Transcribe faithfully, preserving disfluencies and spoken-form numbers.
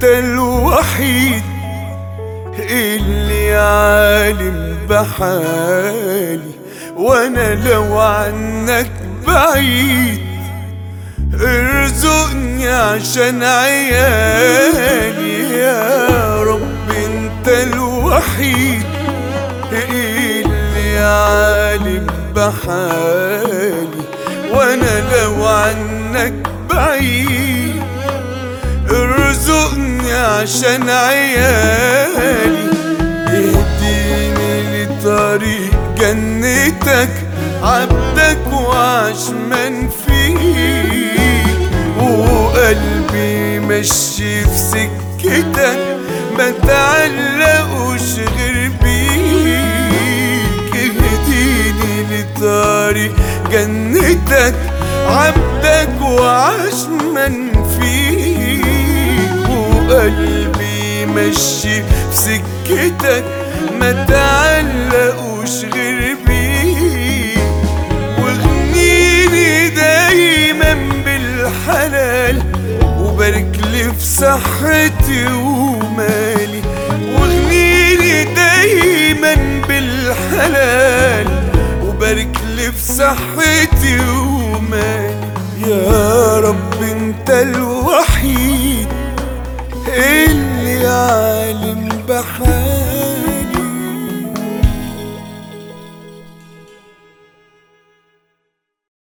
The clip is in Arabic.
انت الوحيد اللي عالم بحالي، وانا لو عنك بعيد ارزقني عشان عيالي. يا رب انت الوحيد اللي عالم بحالي، وانا لو عنك بعيد ارزقني عشان عيالي. اهديني لطريق جنتك عبدك وعشمان فيك، وقلبي مشي في سكتك ما تعلقوش غير بيك. اهديني لطريق جنتك عبدك وعشمان فيك، وقلبي مشي في سكتك ما تعلقوش غير بيك. واغنيني دايما بالحلال وبارك لي في صحتي ومالي، واغنيني دايما بالحلال وبارك لي في صحتي ومالي. يا رب انت الوحيد اللي عالم بحالي.